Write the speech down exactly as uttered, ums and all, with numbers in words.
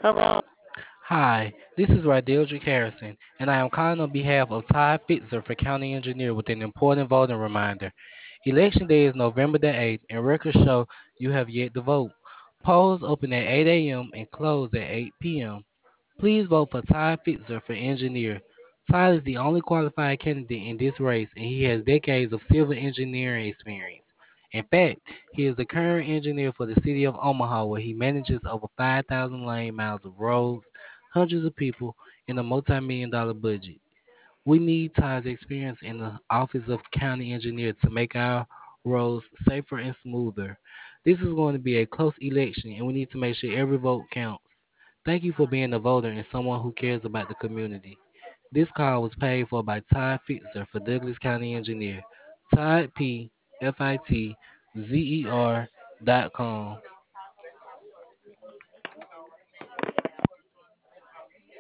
Hi, this is Radildrick Harrison, and I am calling on behalf of Todd Fitzer for County Engineer with an important voting reminder. Election Day is November the eighth, and records show you have yet to vote. Polls open at eight a m and close at eight p m. Please vote for Todd Fitzer for engineer. Todd is the only qualified candidate in this race, and he has decades of civil engineering experience. In fact, he is the current engineer for the city of Omaha, where he manages over five thousand lane miles of roads, hundreds of people, and a multi million dollar budget. We need Todd's experience in the office of county engineer to make our roads safer and smoother. This is going to be a close election, and we need to make sure every vote counts. Thank you for being a voter and someone who cares about the community. This call was paid for by Todd Fitzer for Douglas County Engineer. Todd P. F I T Z E R dot com.